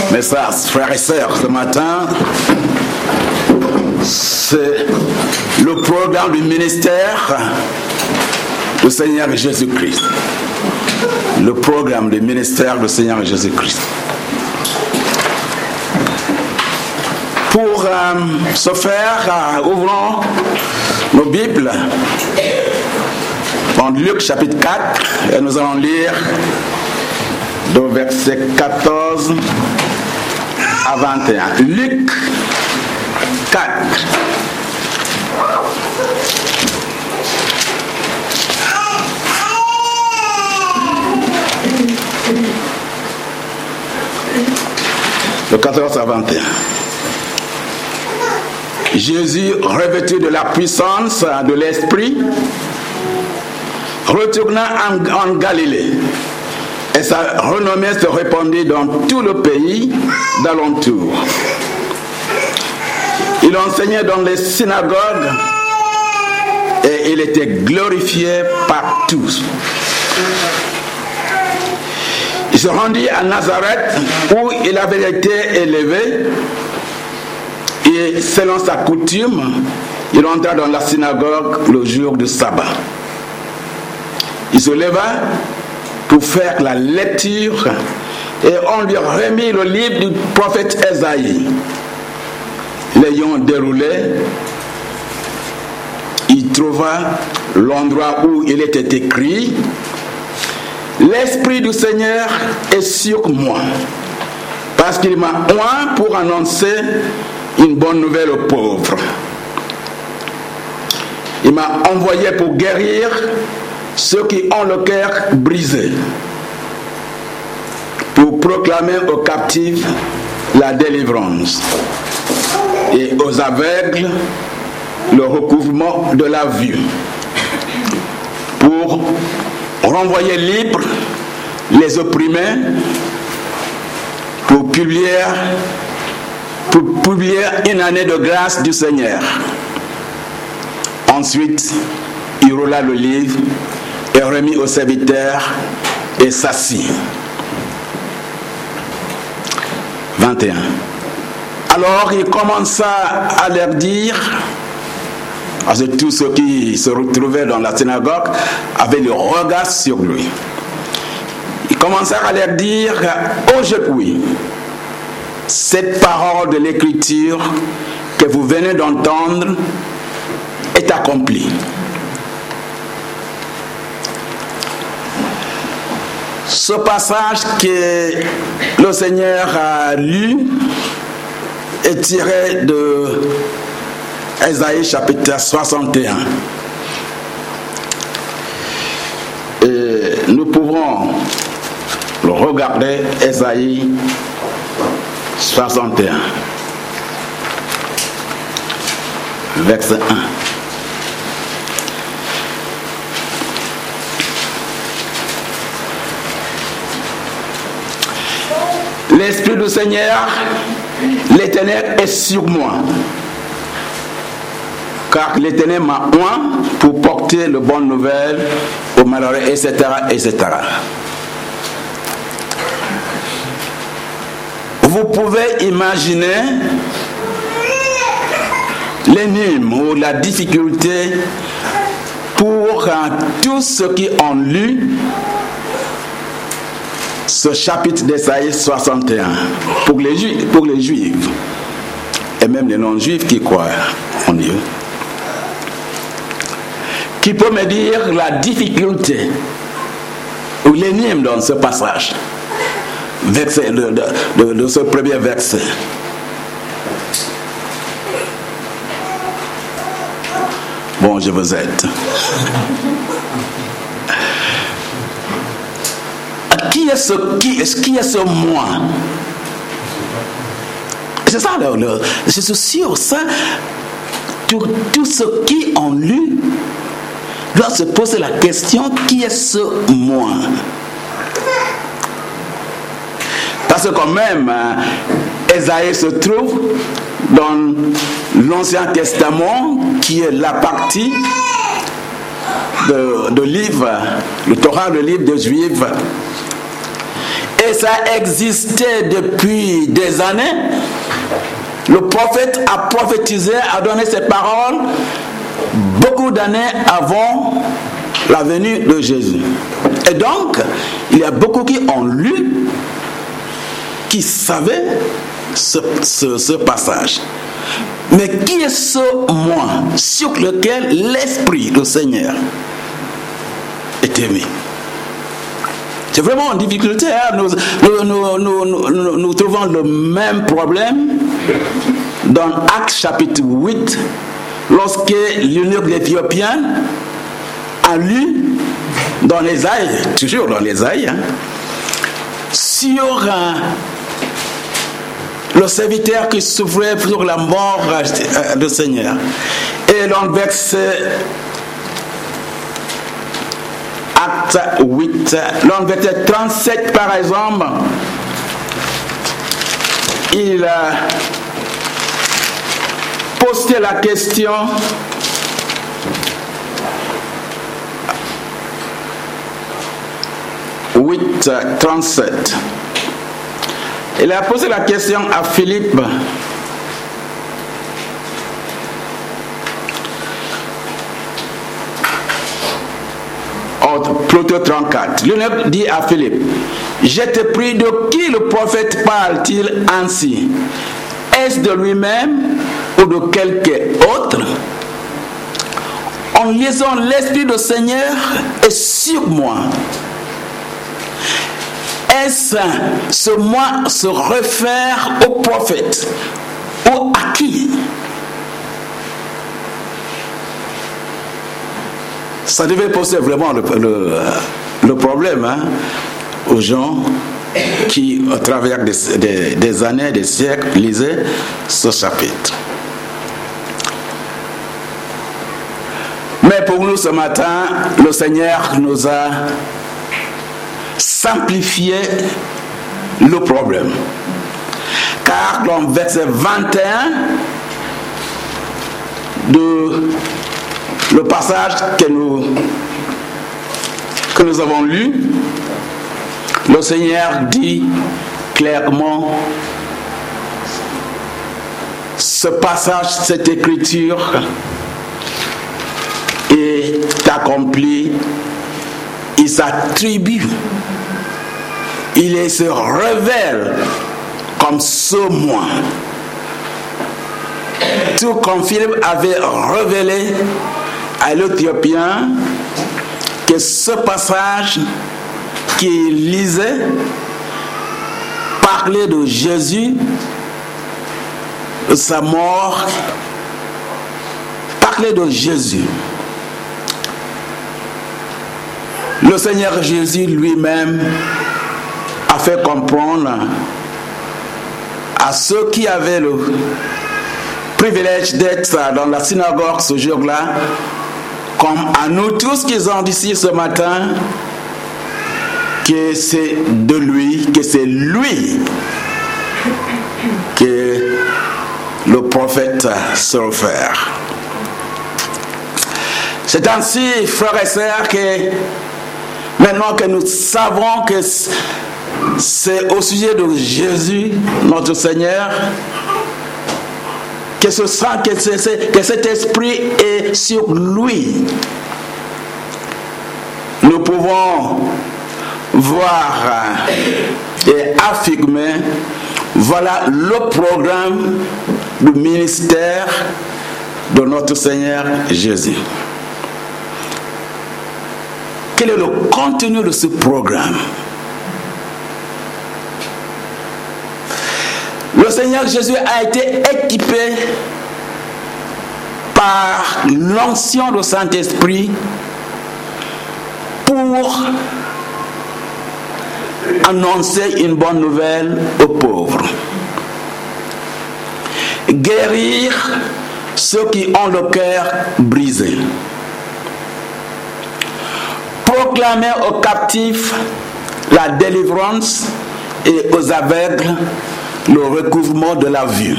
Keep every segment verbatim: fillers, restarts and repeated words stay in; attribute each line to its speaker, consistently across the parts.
Speaker 1: Mes frères et sœurs, ce matin, c'est le programme du ministère du Seigneur Jésus-Christ. Le programme du ministère du Seigneur Jésus-Christ. Pour euh, ce faire, euh, ouvrons nos Bibles dans Luc chapitre quatre et nous allons lire de verset quatorze à vingt et un. Luc quatre. De quatorze à vingt et un. Jésus, revêtu de la puissance de l'Esprit, retourna en, en Galilée, et sa renommée se répandit dans tout le pays d'alentour. Il enseignait dans les synagogues et il était glorifié par tous. Il se rendit à Nazareth où il avait été élevé et selon sa coutume, il entra dans la synagogue le jour du sabbat. Il se leva pour faire la lecture et on lui remit le livre du prophète Ésaïe. L'ayant déroulé, il trouva l'endroit où il était écrit: l'Esprit du Seigneur est sur moi, parce qu'il m'a oint pour annoncer une bonne nouvelle aux pauvres. Il m'a envoyé pour guérir ceux qui ont le cœur brisé, pour proclamer aux captifs la délivrance et aux aveugles le recouvrement de la vue, pour renvoyer libres les opprimés, pour publier, pour publier une année de grâce du Seigneur. Ensuite, il roula le livre et remit au serviteur et s'assit. vingt et un. Alors il commença à leur dire, parce que tous ceux qui se retrouvaient dans la synagogue avaient le regard sur lui. Il commença à leur dire: aujourd'hui, cette parole de l'Écriture que vous venez d'entendre est accomplie. Ce passage que le Seigneur a lu est tiré de Ésaïe chapitre soixante et un. Et nous pouvons le regarder, Ésaïe soixante et un, verset un. L'Esprit du Seigneur, l'Éternel, est sur moi, car l'Éternel m'a oint pour porter le bonne nouvelle aux malheureux, et cetera, et cetera. Vous pouvez imaginer l'énigme ou la difficulté pour euh, tous ceux qui ont lu ce chapitre d'Ésaïe soixante et un, pour les Juifs, pour les Juifs et même les non-Juifs qui croient en Dieu. Qui peut me dire la difficulté ou l'énigme dans ce passage, verset, de, de, de, de ce premier verset? Bon, je vous aide. Qui est ce qui est, qui est ce moi? C'est ça, le, le, je suis sûr, ça, tous ceux qui ont lu doivent se poser la question: qui est ce moi? Parce que quand même, Ésaïe se trouve dans l'Ancien Testament, qui est la partie de, de livre, le Torah, le livre des Juifs. Et ça existait depuis des années. Le prophète a prophétisé, a donné ses paroles beaucoup d'années avant la venue de Jésus. Et donc, il y a beaucoup qui ont lu, qui savaient ce, ce, ce passage. Mais qui est ce moi sur lequel l'Esprit du Seigneur est aimé? C'est vraiment une difficulté. Hein? Nous, nous, nous, nous, nous, nous trouvons le même problème dans Actes chapitre huit, lorsque l'eunuque éthiopien a lu dans l'Ésaïe, toujours dans l'Ésaïe, hein, sur euh, le serviteur qui souffrait pour la mort euh, du Seigneur. Et dans le verset Acte huit, dans le verset trente-sept par exemple, il a posé la question huit, trente-sept. Il a posé la question à Philippe. Oh, plutôt trente-quatre. L'eunuque dit à Philippe, je te prie, de qui le prophète parle-t-il ainsi? Est-ce de lui-même ou de quelqu'un autre? En lisant, l'Esprit du Seigneur est sur moi. Est-ce ce moi se réfère au prophète ou à qui? Ça devait poser vraiment le, le, le problème hein, aux gens qui, à travers des, des, des années, des siècles, lisaient ce chapitre. Mais pour nous ce matin, le Seigneur nous a simplifié le problème. Car dans le verset vingt et un de le passage que nous, que nous avons lu, le Seigneur dit clairement, ce passage, cette écriture est accompli, il s'attribue, il se révèle comme ce moi. Tout comme Philippe avait révélé à l'Éthiopien que ce passage qu'il lisait parlait de Jésus, de sa mort, parlait de Jésus. Le Seigneur Jésus lui-même a fait comprendre à ceux qui avaient le privilège d'être dans la synagogue ce jour-là, comme à nous tous qui sommes ici ce matin, que c'est de lui, que c'est lui que le prophète se réfère. C'est ainsi, frères et sœurs, que maintenant que nous savons que c'est au sujet de Jésus, notre Seigneur, que ce sang, que, c'est, que cet esprit est sur lui, nous pouvons voir et affirmer, voilà le programme du ministère de notre Seigneur Jésus. Quel est le contenu de ce programme? Le Seigneur Jésus a été équipé par l'onction du Saint-Esprit pour annoncer une bonne nouvelle aux pauvres, guérir ceux qui ont le cœur brisé, proclamer aux captifs la délivrance et aux aveugles le recouvrement de la vue,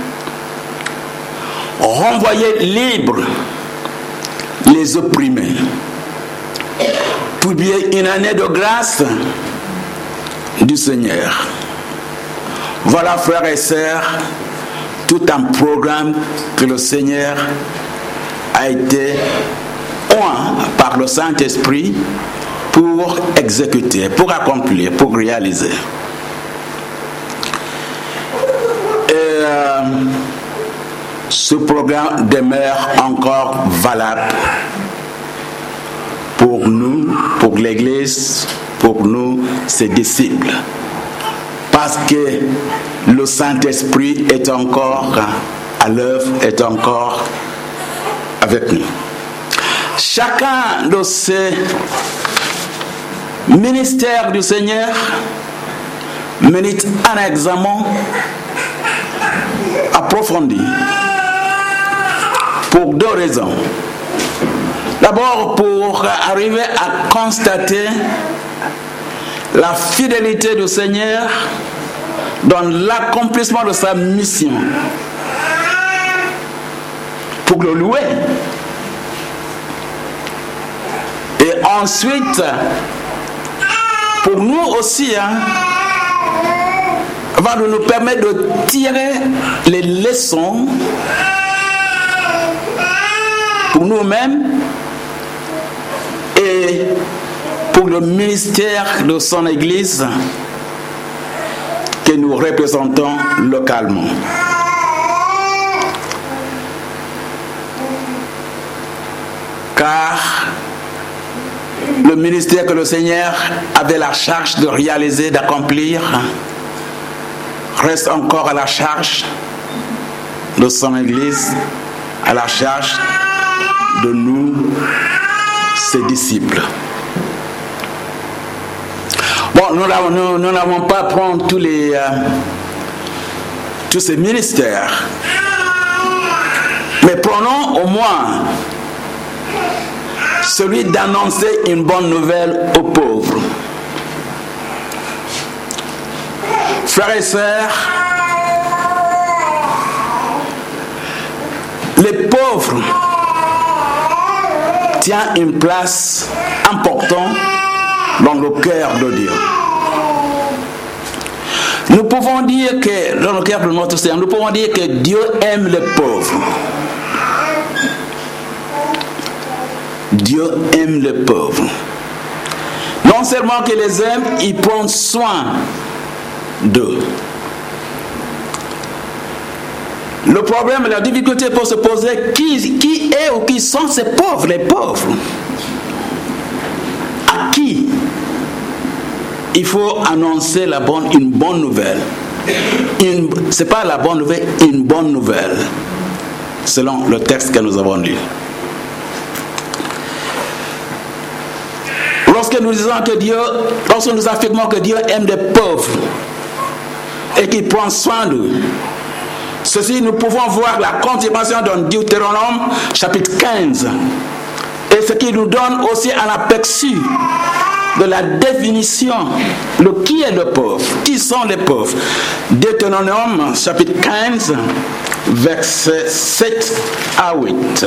Speaker 1: renvoyer libres les opprimés, publier une année de grâce, du Seigneur. Voilà, frères et sœurs, tout un programme que le Seigneur a été oint par le Saint-Esprit pour exécuter, pour accomplir, pour réaliser. Et euh, ce programme demeure encore valable pour nous, pour l'Église, pour nous, ses disciples. Parce que le Saint-Esprit est encore à l'œuvre, est encore avec nous. Chacun de ces ministères du Seigneur mérite un examen approfondi pour deux raisons. D'abord, pour arriver à constater la fidélité du Seigneur dans l'accomplissement de sa mission. Pour le louer. Et ensuite, pour nous aussi, hein, va nous permettre de tirer les leçons pour nous-mêmes et pour le ministère de son Église que nous représentons localement. Car le ministère que le Seigneur avait la charge de réaliser, d'accomplir, reste encore à la charge de son Église, à la charge de nous, ses disciples. Bon, nous n'avons pas à prendre tous les euh, tous ces ministères, mais prenons au moins celui d'annoncer une bonne nouvelle aux pauvres. Frères et sœurs, les pauvres tiennent une place importante dans le cœur de Dieu. Nous pouvons dire que, dans le cœur de notre Seigneur, nous pouvons dire que Dieu aime les pauvres. Dieu aime les pauvres. Non seulement qu'il les aime, il prend soin d'eux. Le problème, la difficulté pour se poser, qui, qui est ou qui sont ces pauvres, les pauvres? À qui il faut annoncer la bonne, une bonne nouvelle? Une, c'est pas la bonne nouvelle, une bonne nouvelle, selon le texte que nous avons lu. Lorsque nous disons que Dieu, lorsque nous affirmons que Dieu aime les pauvres et qu'il prend soin d'eux, ceci nous pouvons voir la continuation dans Deutéronome chapitre quinze, et ce qui nous donne aussi un aperçu de la définition de qui est le pauvre, qui sont les pauvres. Deutéronome chapitre quinze, versets sept à huit.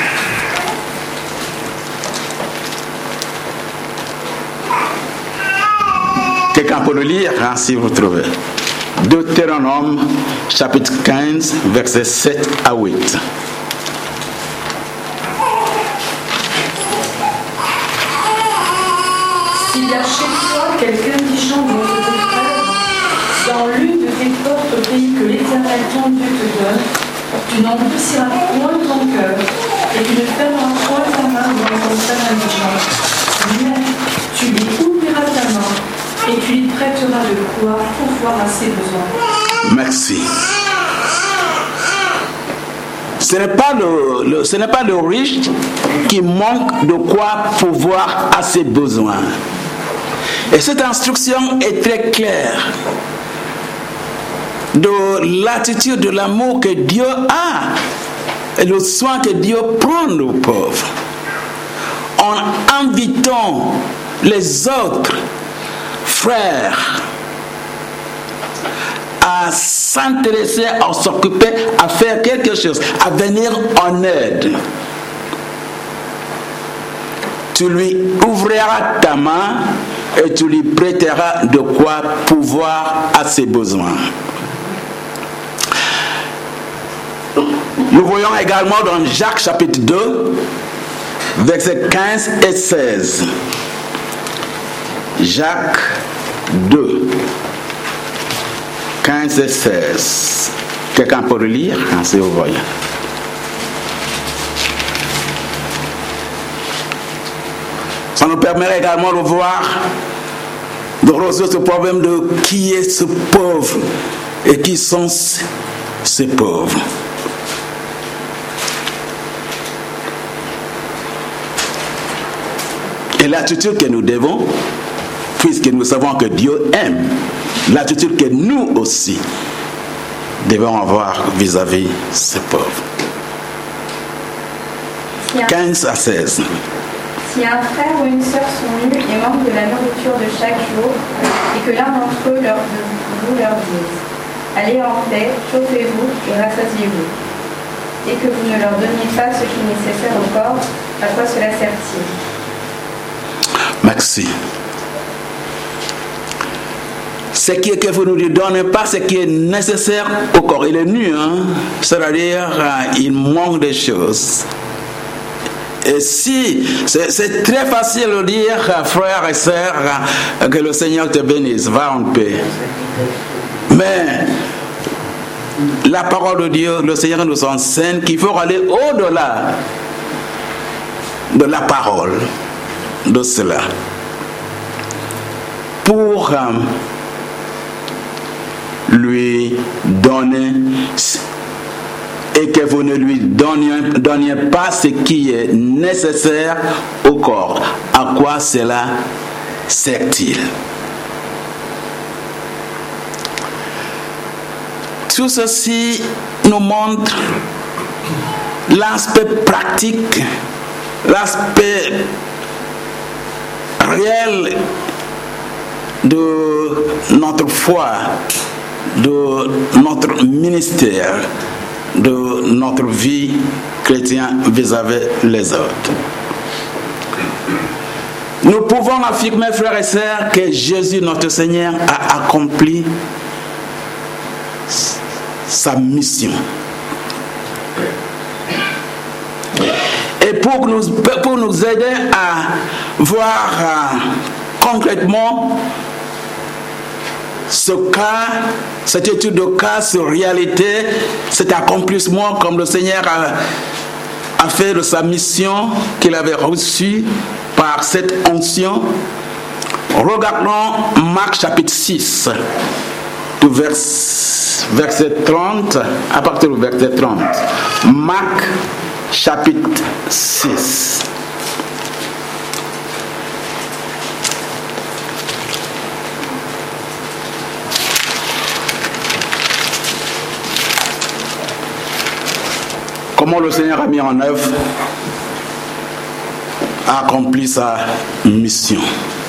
Speaker 1: Quelqu'un peut le lire, hein, si vous trouvez. Deutéronome, chapitre quinze, versets sept à huit.
Speaker 2: S'il y a chez toi quelque indigent dont te frère, dans l'une de tes portes au pays que l'Éternel ton Dieu te donne, tu n'endurciras point ton cœur, et tu ne fermeras point ta main devant ton frère indigent. Mais tu lui ouvriras ta main, et tu lui prêteras de quoi pourvoir à ses besoins.
Speaker 1: Merci. Ce n'est pas le, le, ce n'est pas le riche qui manque de quoi pourvoir à ses besoins. Et cette instruction est très claire de l'attitude, de l'amour que Dieu a et le soin que Dieu prend aux pauvres, en invitant les autres frères à s'intéresser, à s'occuper, à faire quelque chose, à venir en aide. Tu lui ouvriras ta main et tu lui prêteras de quoi pouvoir à ses besoins. Nous voyons également dans Jacques chapitre deux, versets quinze et seize. Jacques deux, quinze et seize. Quelqu'un peut le lire, hein, si vous voyez. Ça nous permet également de voir, de résoudre ce problème de qui est ce pauvre et qui sont ces pauvres. Et l'attitude que nous devons, puisque nous savons que Dieu aime, l'attitude que nous aussi devons avoir vis-à-vis ces pauvres. quinze à seize.
Speaker 3: Si un frère ou une sœur sont nus et manquent de la nourriture de chaque jour, et que l'un d'entre eux leur, vous leur dise « Allez en paix, chauffez-vous et rassasiez-vous », et que vous ne leur donniez pas ce qui est nécessaire au corps, à quoi cela sert-il ?
Speaker 1: Merci. Ce qui est que vous ne lui donnez pas ce qui est nécessaire au corps. Il est nu, hein? C'est-à-dire il manque des choses. Et si, c'est, c'est très facile de dire, frères et sœurs, que le Seigneur te bénisse, va en paix. Mais la parole de Dieu, le Seigneur nous enseigne qu'il faut aller au-delà de la parole de cela. Pour euh, lui donner et que vous ne lui donniez, donniez pas ce qui est nécessaire au corps. À quoi cela sert-il? Tout ceci nous montre l'aspect pratique, l'aspect réel de notre foi, de notre ministère, de notre vie chrétienne vis-à-vis les autres. Nous pouvons affirmer, frères et sœurs, que Jésus, notre Seigneur, a accompli sa mission. Et pour nous, pour nous aider à voir euh, concrètement ce cas, cette étude de cas sur réalité, cet accomplissement comme le Seigneur a, a fait de sa mission qu'il avait reçue par cette onction, regardons Marc chapitre six, du vers, verset trente, à partir du verset trente. Marc chapitre six. Comment le Seigneur a mis en œuvre, a accompli sa mission.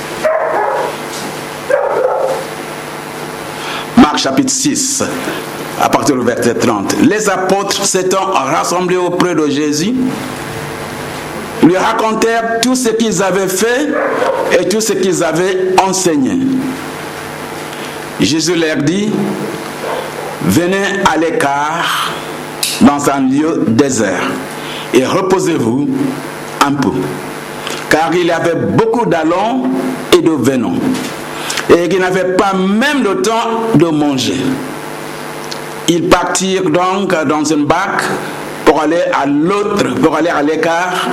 Speaker 1: Marc chapitre six, à partir du verset trente. Les apôtres s'étant rassemblés auprès de Jésus, lui racontèrent tout ce qu'ils avaient fait et tout ce qu'ils avaient enseigné. Jésus leur dit, venez à l'écart dans un lieu désert et reposez-vous un peu, car il y avait beaucoup d'allons et de venons et qu'ils n'avaient pas même le temps de manger. Ils partirent donc dans une barque pour aller à l'autre, pour aller à l'écart,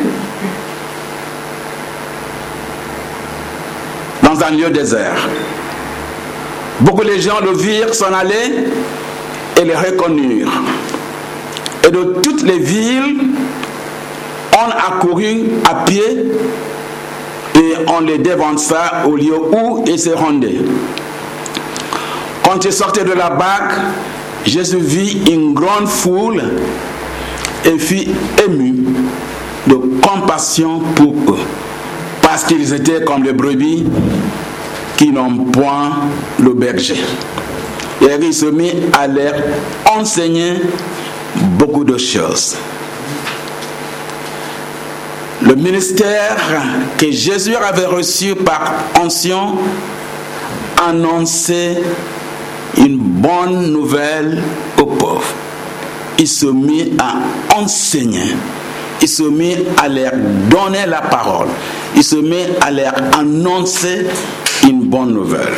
Speaker 1: dans un lieu désert. Beaucoup de gens le virent s'en aller et le reconnurent. Et de toutes les villes, on accourut à pied et on les dévança au lieu où ils se rendaient. Quand ils sortaient de la barque, Jésus vit une grande foule et fut ému de compassion pour eux, parce qu'ils étaient comme les brebis qui n'ont point le berger. Et il se mit à leur enseigner beaucoup de choses. Le ministère que Jésus avait reçu par onction annonçait une bonne nouvelle aux pauvres. Il se mit à enseigner. Il se mit à leur donner la parole. Il se mit à leur annoncer une bonne nouvelle.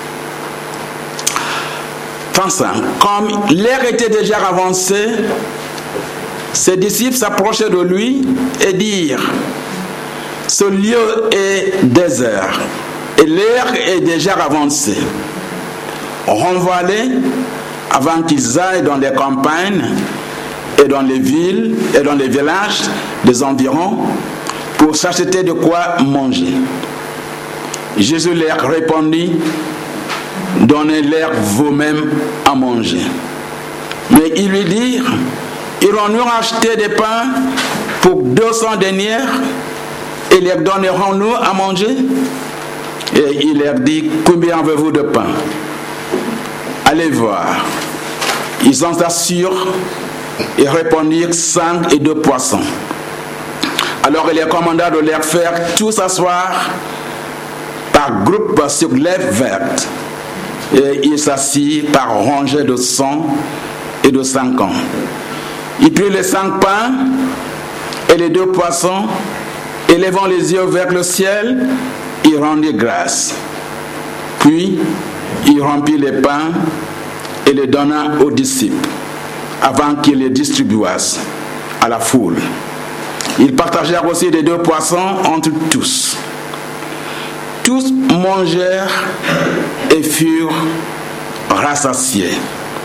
Speaker 1: trente-cinq. Comme l'heure était déjà avancée, ses disciples s'approchaient de lui et dirent: ce lieu est désert et l'heure est déjà avancée. Renvoie-les avant qu'ils aillent dans les campagnes et dans les villes et dans les villages des environs pour s'acheter de quoi manger. Jésus leur répondit: donnez-leur vous-même à manger. Mais ils lui dirent: irons-nous acheter des pains pour deux cents deniers et leur donnerons-nous à manger? Et il leur dit: combien avez-vous de pain? Allez voir. Ils en s'assurent et répondirent: cinq et deux poissons. Alors il leur commanda de leur faire tous s'asseoir par groupe sur l'herbe verte. Et ils s'assirent par rangées de cent et de cinquante. Il prit les cinq pains et les deux poissons, et levant les yeux vers le ciel, il rendit grâce. Puis il remplit les pains et les donna aux disciples, avant qu'ils les distribuassent à la foule. Ils partagèrent aussi les deux poissons entre tous. Tous mangèrent et furent rassasiés.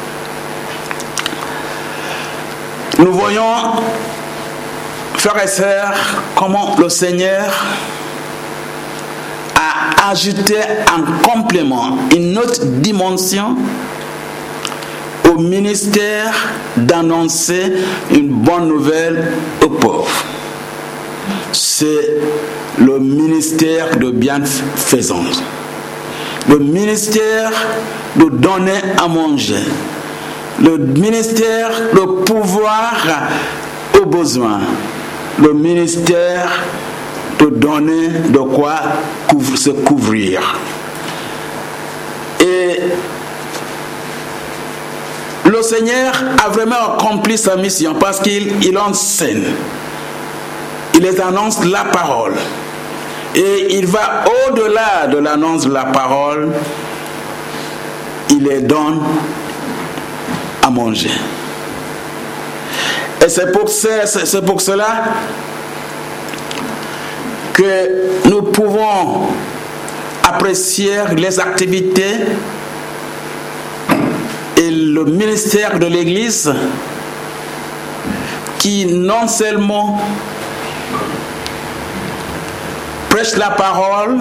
Speaker 1: Nous voyons, frères et sœurs, comment le Seigneur a ajouté un complément, une autre dimension au ministère d'annoncer une bonne nouvelle aux pauvres. C'est le ministère de bienfaisance, le ministère de donner à manger, le ministère de pouvoir aux besoins, le ministère de donner de quoi couvre, se couvrir. Et le Seigneur a vraiment accompli sa mission parce qu'il il enseigne, il les annonce la parole. Et il va au-delà de l'annonce de la parole, il les donne à manger. Et c'est pour, ça, c'est pour cela que nous pouvons apprécier les activités et le ministère de l'Église qui non seulement prêche la parole,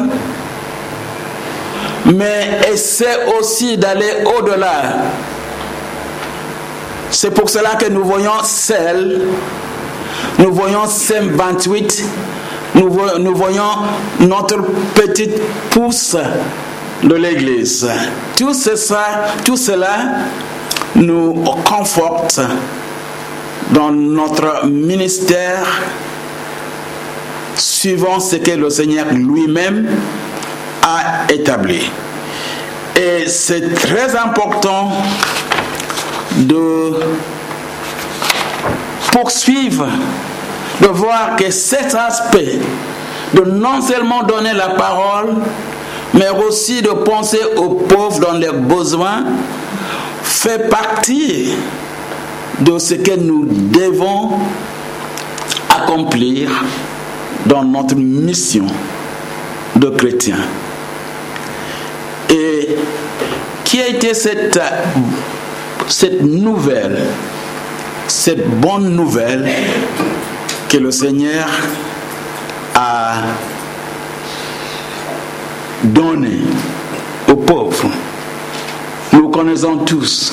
Speaker 1: mais essaie aussi d'aller au-delà. C'est pour cela que nous voyons celle, nous voyons C E M vingt-huit, nous, vo- nous voyons notre petite pousse de l'Église. Tout, ça, tout cela nous conforte dans notre ministère, suivant ce que le Seigneur lui-même a établi. Et c'est très important de poursuivre, de voir que cet aspect de non seulement donner la parole, mais aussi de penser aux pauvres dans leurs besoins, fait partie de ce que nous devons accomplir dans notre mission de chrétien. Et qui a été cette, cette nouvelle, cette bonne nouvelle que le Seigneur a donnée aux pauvres? Nous connaissons tous,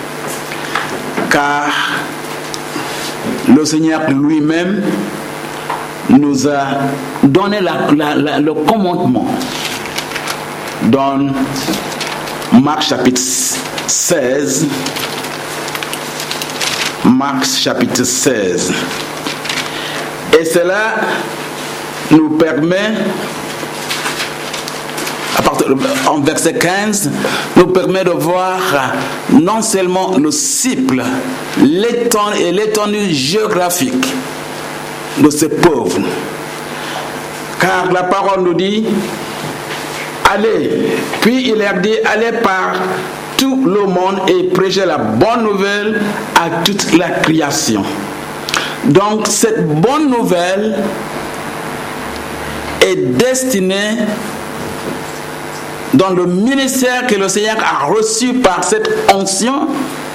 Speaker 1: car le Seigneur lui-même nous a donné la, la, la, le commandement dans Marc chapitre seize. Marc chapitre seize. Et c'est là nous permet, à partir, en verset quinze, nous permet de voir non seulement le cible, l'étendue et l'étendue géographique de ces pauvres. Car la parole nous dit, allez, puis il leur dit, allez par tout le monde et prêchez la bonne nouvelle à toute la création. Donc cette bonne nouvelle est destinée dans le ministère que le Seigneur a reçu par cette onction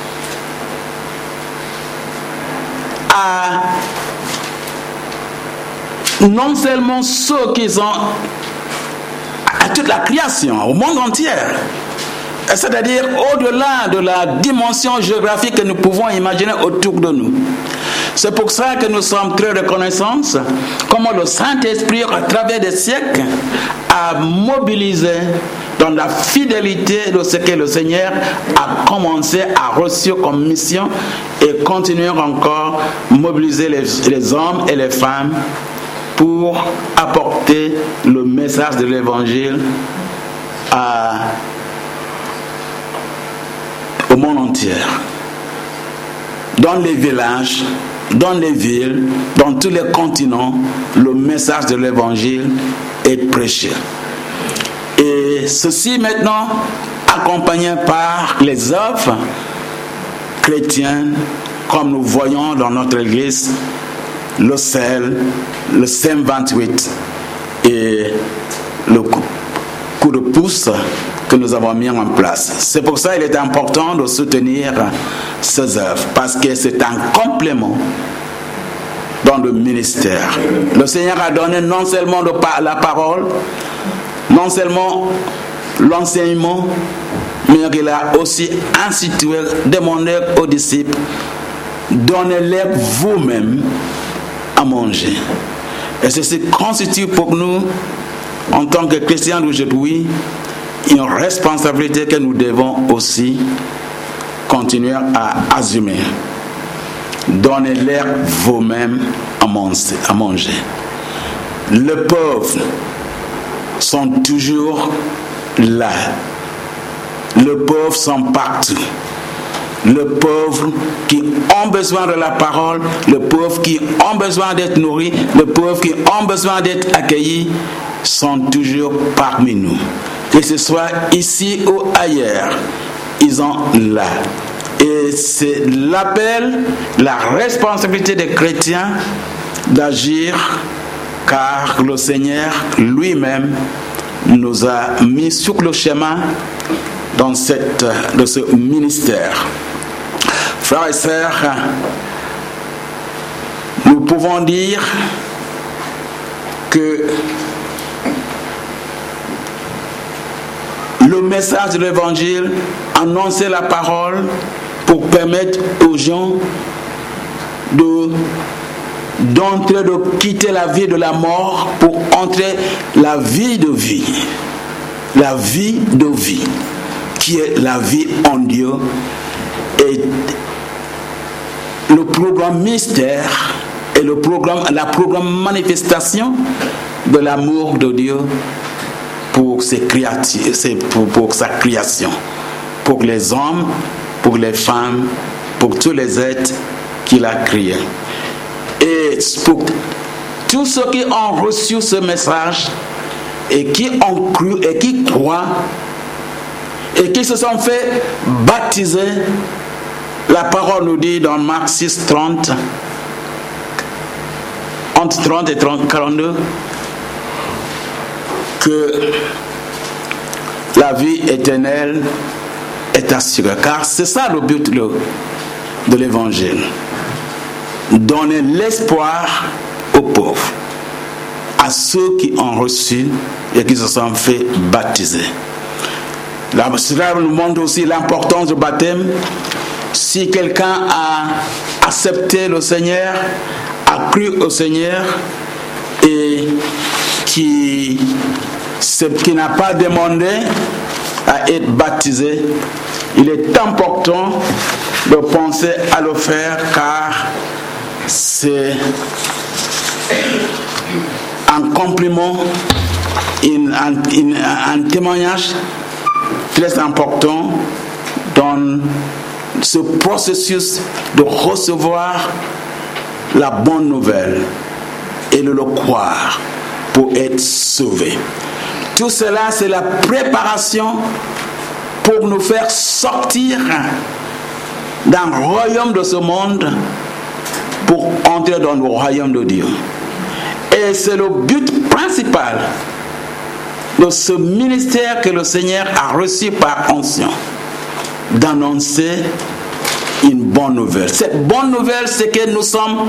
Speaker 1: à non seulement ceux qui sont à toute la création, au monde entier, c'est-à-dire au-delà de la dimension géographique que nous pouvons imaginer autour de nous. C'est pour ça que nous sommes très reconnaissants comment le Saint-Esprit, à travers des siècles, a mobilisé dans la fidélité de ce que le Seigneur a commencé, a reçu comme mission et continue encore à mobiliser les, les hommes et les femmes pour apporter le message de l'Évangile à, au monde entier. Dans les villages, dans les villes, dans tous les continents, le message de l'Évangile est prêché. Et ceci maintenant accompagné par les œuvres chrétiennes, comme nous voyons dans notre église, le sel, le C E M vingt-huit et le coup de pouce que nous avons mis en place. C'est pour ça qu'il est important de soutenir ces œuvres, parce que c'est un complément dans le ministère. Le Seigneur a donné non seulement la parole, non seulement l'enseignement, mais il a aussi institué, demandé aux disciples, donnez-leur vous-même à manger. Et ceci constitue pour nous, en tant que chrétiens d'aujourd'hui, une responsabilité que nous devons aussi continuer à assumer. Donnez-leur vous-même à manger. Les pauvres sont toujours là. Les pauvres sont partout. Les pauvres qui ont besoin de la parole, les pauvres qui ont besoin d'être nourris, les pauvres qui ont besoin d'être accueillis sont toujours parmi nous. Que ce soit ici ou ailleurs, ils sont là. Et c'est l'appel, la responsabilité des chrétiens d'agir, car le Seigneur lui-même nous a mis sur le chemin dans cette, de ce ministère. Frères et sœurs, nous pouvons dire que le message de l'Évangile, annoncer la parole pour permettre aux gens de, d'entrer, de quitter la vie de la mort pour entrer la vie de vie. La vie de vie, qui est la vie en Dieu. Et le programme mystère et le programme, la programme manifestation de l'amour de Dieu pour, ses créati- pour, pour sa création, pour les hommes, pour les femmes, pour tous les êtres qu'il a créés. Et pour tous ceux qui ont reçu ce message et qui ont cru et qui croient et qui se sont fait baptiser, la parole nous dit dans Marc six, trente, entre trente et trente, quarante-deux, que la vie éternelle est assurée. Car c'est ça le but de l'évangile. Donner l'espoir aux pauvres, à ceux qui ont reçu et qui se sont fait baptiser. Là, cela nous montre aussi l'importance du baptême. Si quelqu'un a accepté le Seigneur, a cru au Seigneur et qui, qui n'a pas demandé à être baptisé, il est important de penser à le faire, car c'est un compliment, une, un, une, un témoignage très important dans ce processus de recevoir la bonne nouvelle et de le croire pour être sauvé. Tout cela, c'est la préparation pour nous faire sortir d'un royaume de ce monde pour entrer dans le royaume de Dieu. Et c'est le but principal de ce ministère que le Seigneur a reçu par onction, d'annoncer une bonne nouvelle. Cette bonne nouvelle, c'est que nous sommes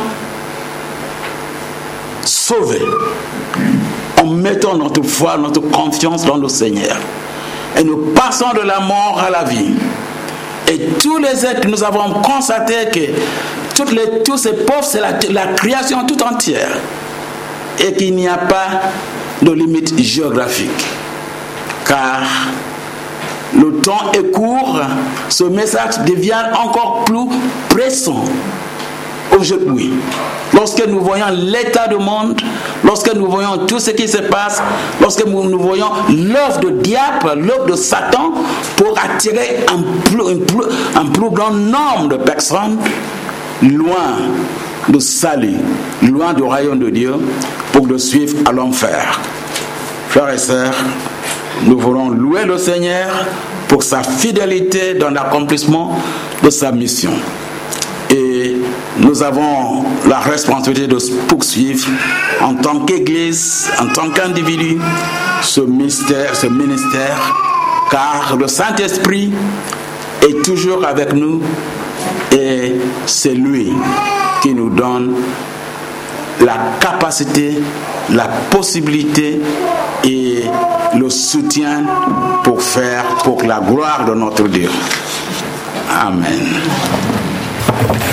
Speaker 1: sauvés en mettant notre foi, notre confiance dans le Seigneur. Et nous passons de la mort à la vie. Et tous les êtres, nous avons constaté que toutes les, tous ces pauvres, c'est la, la création tout entière. Et qu'il n'y a pas de limite géographique. Car le temps est court, ce message devient encore plus pressant aujourd'hui. Lorsque nous voyons l'état du monde, lorsque nous voyons tout ce qui se passe, lorsque nous, nous voyons l'œuvre de diable, l'œuvre de Satan pour attirer un plus, un, plus, un plus grand nombre de personnes loin du salut, loin du royaume de Dieu, pour le suivre à l'enfer. Frères et sœurs, nous voulons louer le Seigneur pour sa fidélité dans l'accomplissement de sa mission. Et nous avons la responsabilité de poursuivre en tant qu'Église, en tant qu'individu, ce mystère, ce ministère, car le Saint-Esprit est toujours avec nous et c'est lui qui nous donne la capacité, la possibilité et le soutien pour faire pour la gloire de notre Dieu. Amen.